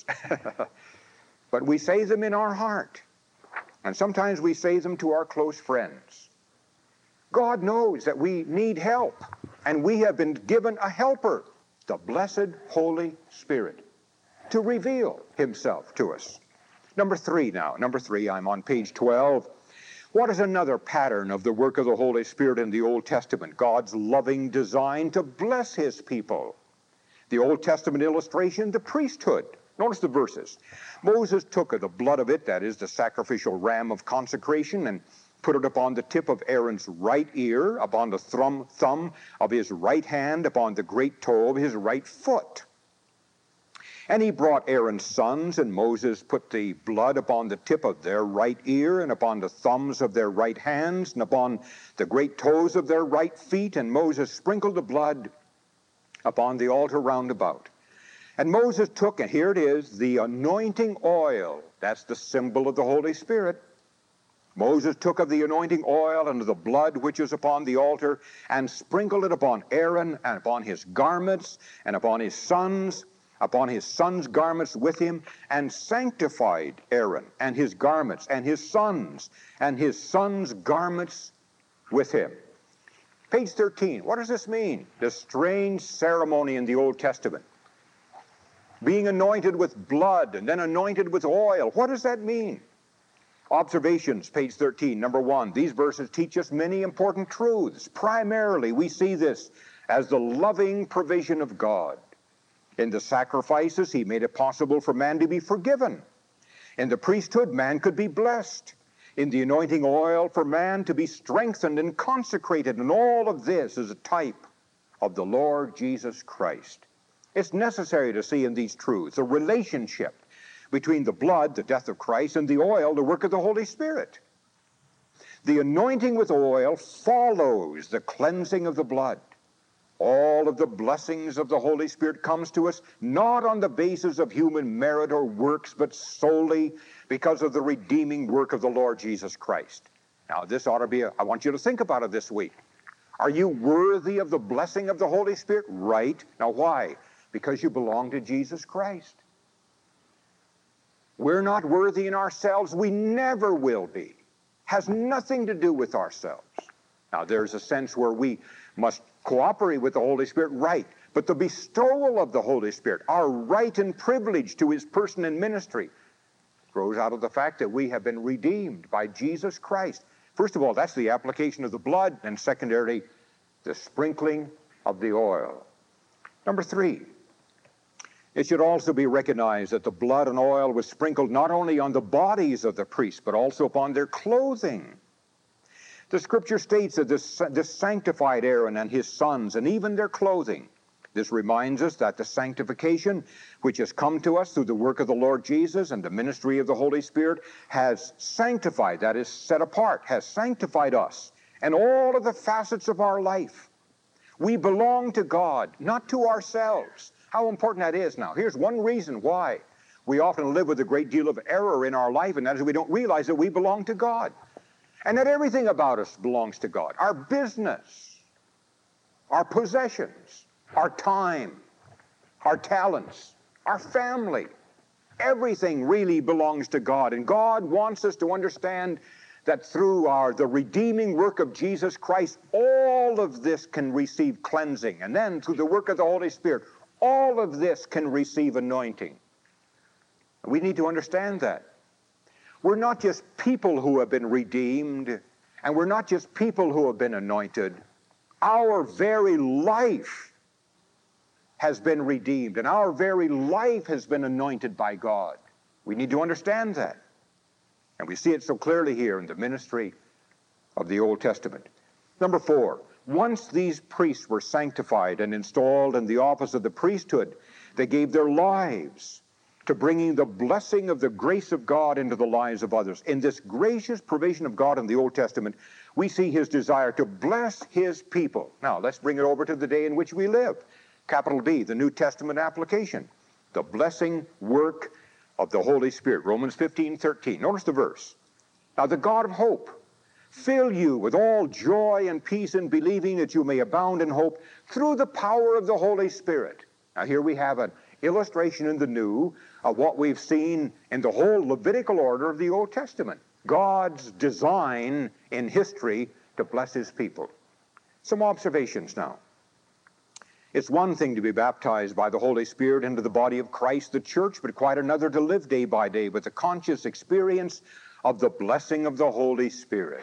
but we say them in our heart, and sometimes we say them to our close friends. God knows that we need help, and we have been given a helper, the blessed Holy Spirit, to reveal himself to us. Number three now, number three, I'm on page twelve. What is another pattern of the work of the Holy Spirit in the Old Testament? God's loving design to bless his people. The Old Testament illustration, the priesthood. Notice the verses. Moses took of the blood of it, that is the sacrificial ram of consecration, and put it upon the tip of Aaron's right ear, upon the thumb, thumb of his right hand, upon the great toe of his right foot. And he brought Aaron's sons, and Moses put the blood upon the tip of their right ear, and upon the thumbs of their right hands, and upon the great toes of their right feet, and Moses sprinkled the blood upon the altar round about. And Moses took, and here it is, the anointing oil. That's the symbol of the Holy Spirit. Moses took of the anointing oil and of the blood which is upon the altar, and sprinkled it upon Aaron, and upon his garments, and upon his sons, upon his sons' garments with him, and sanctified Aaron, and his garments, and his sons, and his sons' garments with him. Page thirteen, what does this mean? This strange ceremony in the Old Testament. Being anointed with blood, and then anointed with oil. What does that mean? Observations, page thirteen, number one. These verses teach us many important truths. Primarily, we see this as the loving provision of God. In the sacrifices, he made it possible for man to be forgiven. In the priesthood, man could be blessed. In the anointing oil, for man to be strengthened and consecrated. And all of this is a type of the Lord Jesus Christ. It's necessary to see in these truths a relationship between the blood, the death of Christ, and the oil, the work of the Holy Spirit. The anointing with oil follows the cleansing of the blood. All of the blessings of the Holy Spirit comes to us not on the basis of human merit or works, but solely because of the redeeming work of the Lord Jesus Christ. Now, this ought to be, a, I want you to think about it this week. Are you worthy of the blessing of the Holy Spirit? Right. Now, why? Because you belong to Jesus Christ. We're not worthy in ourselves. We never will be. Has nothing to do with ourselves. Now, there's a sense where we must cooperate with the Holy Spirit, right. But the bestowal of the Holy Spirit, our right and privilege to his person and ministry, grows out of the fact that we have been redeemed by Jesus Christ. First of all, that's the application of the blood, and secondarily, the sprinkling of the oil. Number three, it should also be recognized that the blood and oil was sprinkled not only on the bodies of the priests, but also upon their clothing. The scripture states that this, this sanctified Aaron and his sons, and even their clothing. This reminds us that the sanctification which has come to us through the work of the Lord Jesus and the ministry of the Holy Spirit has sanctified, that is, set apart, has sanctified us and all of the facets of our life. We belong to God, not to ourselves. How important that is now. Here's one reason why we often live with a great deal of error in our life, and that is we don't realize that we belong to God. And that everything about us belongs to God. Our business, our possessions, our time, our talents, our family, everything really belongs to God. And God wants us to understand that through our the redeeming work of Jesus Christ, all of this can receive cleansing. And then through the work of the Holy Spirit, all of this can receive anointing. We need to understand that. We're not just people who have been redeemed, and we're not just people who have been anointed. Our very life has been redeemed, and our very life has been anointed by God. We need to understand that. And we see it so clearly here in the ministry of the Old Testament. Number four, once these priests were sanctified and installed in the office of the priesthood, they gave their lives to bringing the blessing of the grace of God into the lives of others. In this gracious provision of God in the Old Testament, we see his desire to bless his people. Now, let's bring it over to the day in which we live. Capital B, the New Testament application. The blessing work of the Holy Spirit. Romans fifteen thirteen. Notice the verse. Now, the God of hope fill you with all joy and peace in believing, that you may abound in hope through the power of the Holy Spirit. Now, here we have an illustration in the New of what we've seen in the whole Levitical order of the Old Testament. God's design in history to bless his people. Some observations now. It's one thing to be baptized by the Holy Spirit into the body of Christ, the church, but quite another to live day by day with the conscious experience of the blessing of the Holy Spirit.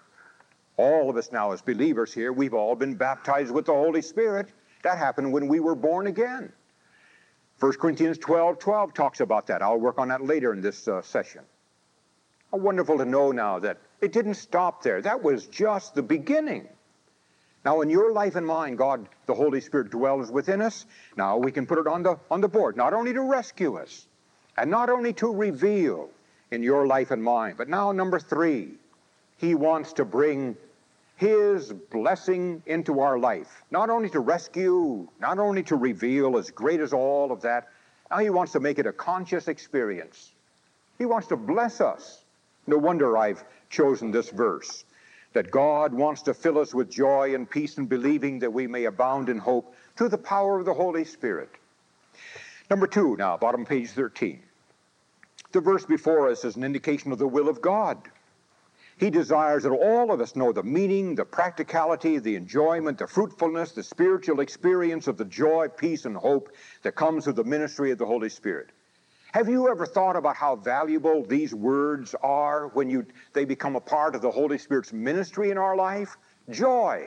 All of us now as believers here, we've all been baptized with the Holy Spirit. That happened when we were born again. First Corinthians twelve twelve talks about that. I'll work on that later in this uh, session. How wonderful to know now that it didn't stop there. That was just the beginning. Now, in your life and mine, God, the Holy Spirit, dwells within us. Now we can put it on the, on the board, not only to rescue us, and not only to reveal in your life and mine, but now, number three, he wants to bring his blessing into our life, not only to rescue, not only to reveal, as great as all of that. Now he wants to make it a conscious experience. He wants to bless us. No wonder I've chosen this verse, that God wants to fill us with joy and peace in believing, that we may abound in hope through the power of the Holy Spirit. Number two, now, bottom page thirteen. The verse before us is an indication of the will of God. He desires that all of us know the meaning, the practicality, the enjoyment, the fruitfulness, the spiritual experience of the joy, peace, and hope that comes through the ministry of the Holy Spirit. Have you ever thought about how valuable these words are when you, they become a part of the Holy Spirit's ministry in our life? Joy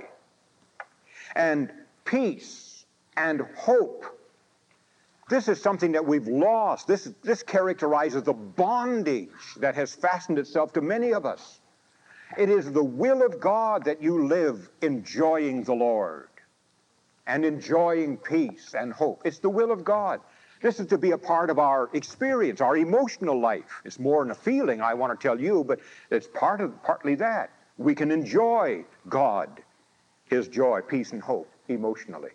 and peace and hope. This is something that we've lost. This, this characterizes the bondage that has fastened itself to many of us. It is the will of God that you live enjoying the Lord and enjoying peace and hope. It's the will of God. This is to be a part of our experience, our emotional life. It's more than a feeling, I want to tell you, but it's part of, partly that. We can enjoy God, His joy, peace, and hope emotionally.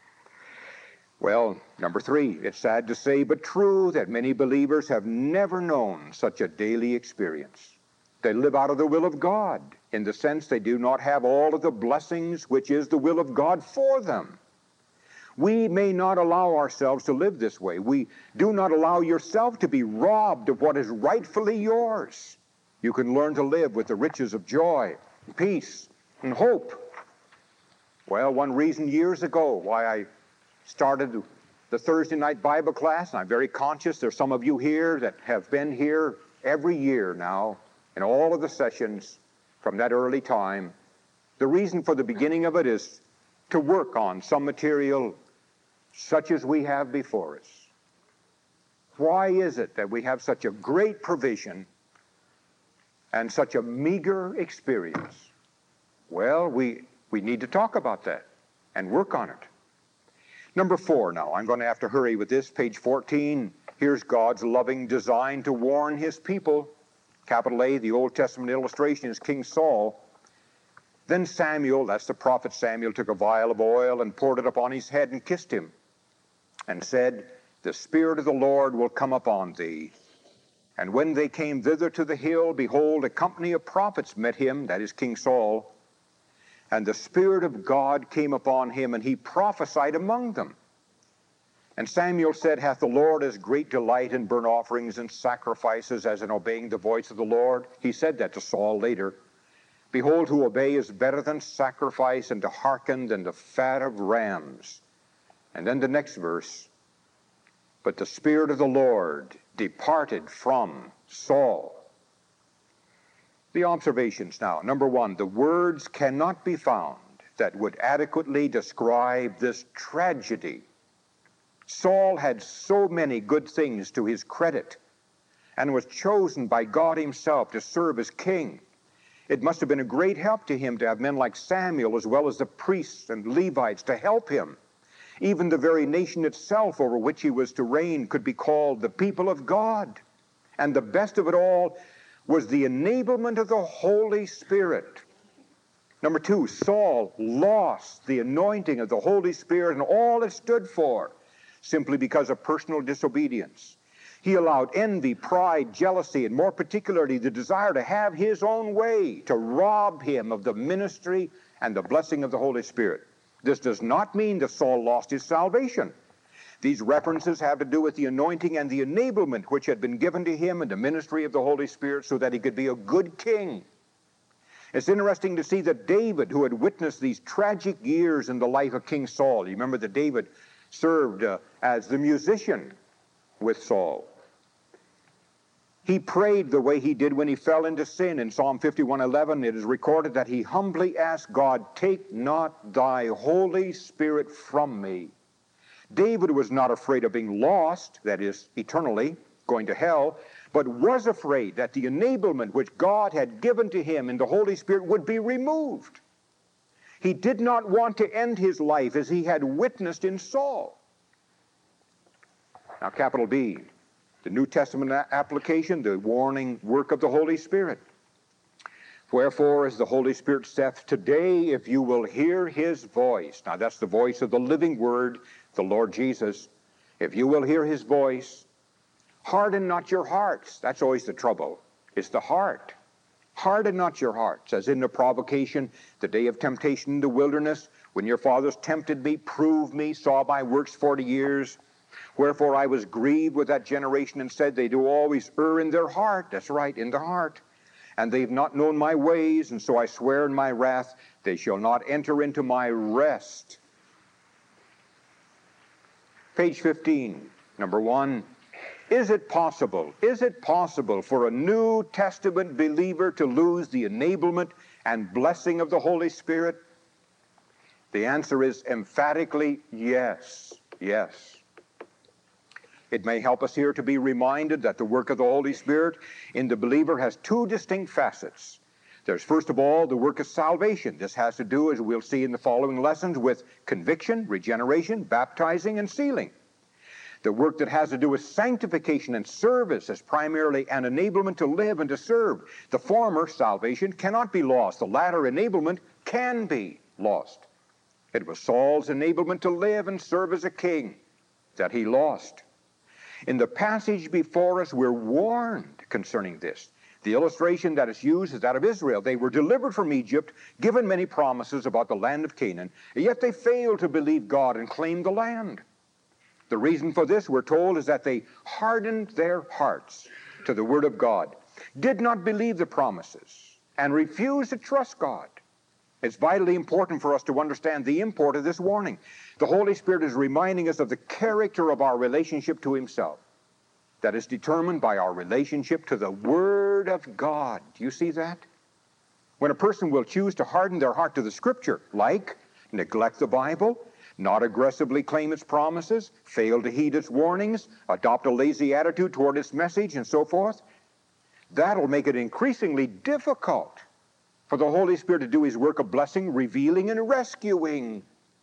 Well, number three, it's sad to say, but true, that many believers have never known such a daily experience. They live out of the will of God, in the sense they do not have all of the blessings which is the will of God for them. We may not allow ourselves to live this way. We do not allow yourself to be robbed of what is rightfully yours. You can learn to live with the riches of joy, peace, and hope. Well, one reason years ago why I started the Thursday night Bible class, and I'm very conscious there's some of you here that have been here every year now, in all of the sessions from that early time. The reason for the beginning of it is to work on some material such as we have before us. Why is it that we have such a great provision and such a meager experience? Well, we, we need to talk about that and work on it. Number four now, I'm going to have to hurry with this, page fourteen. Here's God's loving design to warn His people. Capital A, the Old Testament illustration is King Saul. Then Samuel, that's the prophet Samuel, took a vial of oil and poured it upon his head and kissed him and said, "The Spirit of the Lord will come upon thee." And when they came thither to the hill, behold, a company of prophets met him, that is King Saul. And the Spirit of God came upon him, and he prophesied among them. And Samuel said, "Hath the Lord as great delight in burnt offerings and sacrifices as in obeying the voice of the Lord?" He said that to Saul later. "Behold, to obey is better than sacrifice, and to hearken than the fat of rams." And then the next verse, "But the Spirit of the Lord departed from Saul." The observations now. Number one, the words cannot be found that would adequately describe this tragedy. Saul had so many good things to his credit and was chosen by God Himself to serve as king. It must have been a great help to him to have men like Samuel, as well as the priests and Levites, to help him. Even the very nation itself over which he was to reign could be called the people of God. And the best of it all was the enablement of the Holy Spirit. Number two, Saul lost the anointing of the Holy Spirit and all it stood for, simply because of personal disobedience. He allowed envy, pride, jealousy, and more particularly the desire to have his own way to rob him of the ministry and the blessing of the Holy Spirit. This does not mean that Saul lost his salvation. These references have to do with the anointing and the enablement which had been given to him in the ministry of the Holy Spirit so that he could be a good king. It's interesting to see that David, who had witnessed these tragic years in the life of King Saul, you remember that David served uh, as the musician with Saul. He prayed the way he did when he fell into sin. In Psalm fifty-one eleven, it is recorded that he humbly asked God, "Take not thy Holy Spirit from me." David was not afraid of being lost, that is, eternally, going to hell, but was afraid that the enablement which God had given to him in the Holy Spirit would be removed. He did not want to end his life as he had witnessed in Saul. Now, capital B, the New Testament application, the warning work of the Holy Spirit. "Wherefore, as the Holy Spirit saith, today, if you will hear His voice," now that's the voice of the living Word, the Lord Jesus. "If you will hear His voice, harden not your hearts." That's always the trouble. It's the heart. "Harden not your hearts, as in the provocation, the day of temptation in the wilderness, when your fathers tempted me, proved me, saw my works forty years. Wherefore I was grieved with that generation and said, they do always err in their heart." That's right, in the heart. "And they've not known my ways, and so I swear in my wrath, they shall not enter into my rest." Page fifteen, number one. Is it possible, is it possible for a New Testament believer to lose the enablement and blessing of the Holy Spirit? The answer is emphatically yes, yes. It may help us here to be reminded that the work of the Holy Spirit in the believer has two distinct facets. There's first of all the work of salvation. This has to do, as we'll see in the following lessons, with conviction, regeneration, baptizing, and sealing. The work that has to do with sanctification and service is primarily an enablement to live and to serve. The former, salvation, cannot be lost. The latter, enablement, can be lost. It was Saul's enablement to live and serve as a king that he lost. In the passage before us, we're warned concerning this. The illustration that is used is that of Israel. They were delivered from Egypt, given many promises about the land of Canaan, yet they failed to believe God and claim the land. The reason for this, we're told, is that they hardened their hearts to the word of God, did not believe the promises, and refused to trust God. It's vitally important for us to understand the import of this warning. The Holy Spirit is reminding us of the character of our relationship to himself that is determined by our relationship to the Word of God. Do you see that? When a person will choose to harden their heart to the Scripture, like neglect the Bible, not aggressively claim its promises, fail to heed its warnings, adopt a lazy attitude toward its message, and so forth, that'll make it increasingly difficult for the Holy Spirit to do his work of blessing, revealing, and rescuing.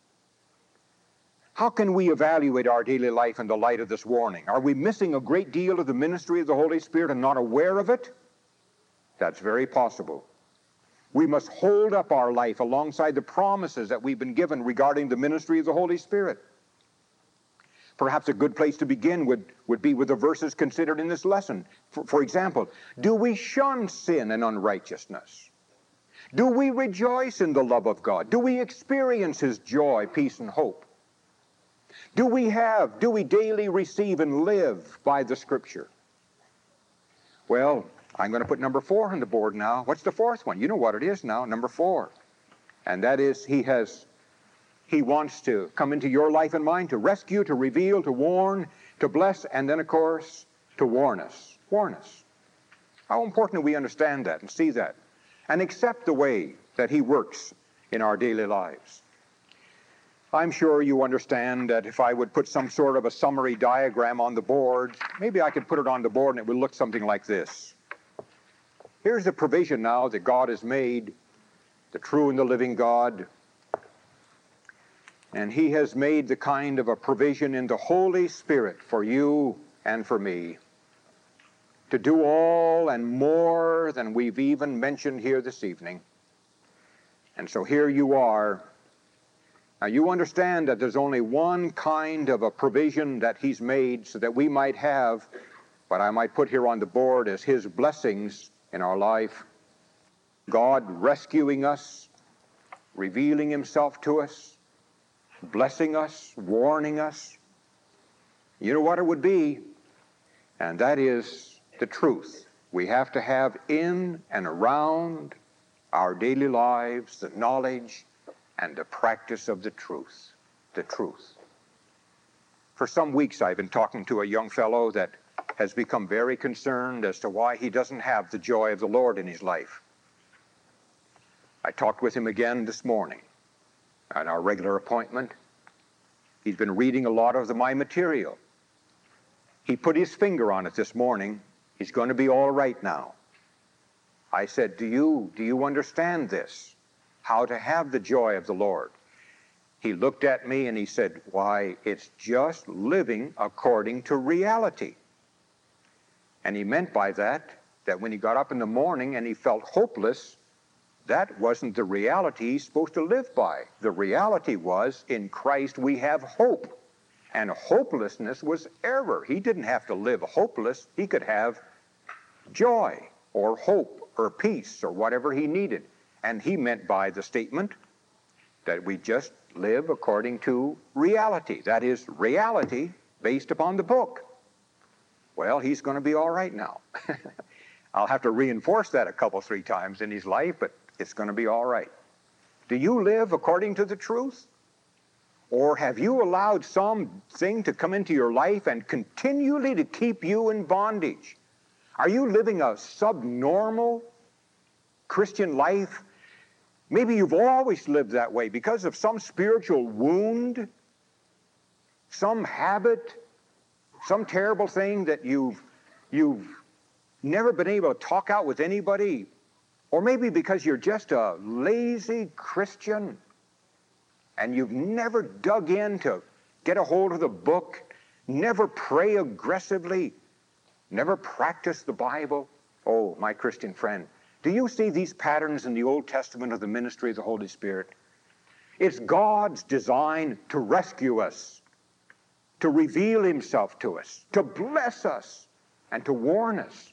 How can we evaluate our daily life in the light of this warning? Are we missing a great deal of the ministry of the Holy Spirit and not aware of it? That's very possible. We must hold up our life alongside the promises that we've been given regarding the ministry of the Holy Spirit. Perhaps a good place to begin would, would be with the verses considered in this lesson. For, for example, do we shun sin and unrighteousness? Do we rejoice in the love of God? Do we experience his joy, peace, and hope? Do we have, do we daily receive and live by the Scripture? Well, I'm going to put number four on the board now. What's the fourth one? You know what it is now, number four. And that is, he has, he wants to come into your life and mine to rescue, to reveal, to warn, to bless, and then, of course, to warn us. Warn us. How important we understand that and see that and accept the way that he works in our daily lives. I'm sure you understand that if I would put some sort of a summary diagram on the board, maybe I could put it on the board and it would look something like this. Here's the provision now that God has made, the true and the living God. And he has made the kind of a provision in the Holy Spirit for you and for me to do all and more than we've even mentioned here this evening. And so here you are. Now you understand that there's only one kind of a provision that he's made so that we might have what I might put here on the board as his blessings in our life. God rescuing us, revealing himself to us, blessing us, warning us. You know what it would be? And that is the truth. We have to have in and around our daily lives the knowledge and the practice of the truth, the truth. For some weeks I've been talking to a young fellow that has become very concerned as to why he doesn't have the joy of the Lord in his life. I talked with him again this morning at our regular appointment. He's been reading a lot of the, my material. He put his finger on it this morning. He's going to be all right now. I said, do you, do you understand this? How to have the joy of the Lord? He looked at me and he said, why, it's just living according to reality. And he meant by that, that when he got up in the morning and he felt hopeless, that wasn't the reality he's supposed to live by. The reality was, in Christ we have hope. And hopelessness was error. He didn't have to live hopeless. He could have joy or hope or peace or whatever he needed. And he meant by the statement that we just live according to reality. That is, reality based upon the book. Well, he's going to be all right now. I'll have to reinforce that a couple, three times in his life, but it's going to be all right. Do you live according to the truth? Or have you allowed something to come into your life and continually to keep you in bondage? Are you living a subnormal Christian life? Maybe you've always lived that way because of some spiritual wound, some habit, some terrible thing that you've, you've never been able to talk out with anybody, or maybe because you're just a lazy Christian and you've never dug in to get a hold of the book never pray aggressively, never practice the Bible. Oh, my Christian friend, do you see these patterns in the Old Testament of the ministry of the Holy Spirit? It's God's design to rescue us, to reveal himself to us, to bless us, and to warn us.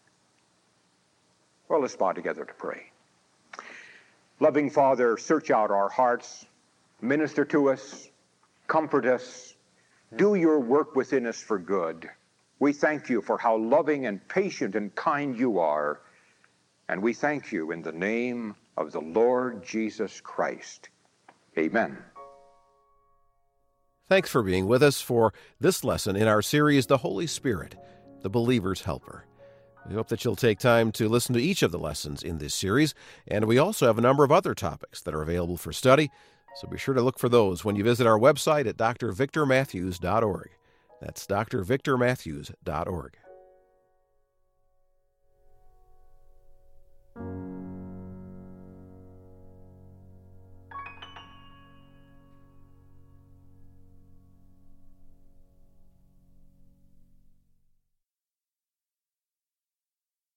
Well, let's bow together to pray. Loving Father, search out our hearts, minister to us, comfort us, do your work within us for good. We thank you for how loving and patient and kind you are, and we thank you in the name of the Lord Jesus Christ. Amen. Thanks for being with us for this lesson in our series, The Holy Spirit, the Believer's Helper. We hope that you'll take time to listen to each of the lessons in this series, and we also have a number of other topics that are available for study, so be sure to look for those when you visit our website at d r victor matthews dot org. That's d r victor matthews dot org.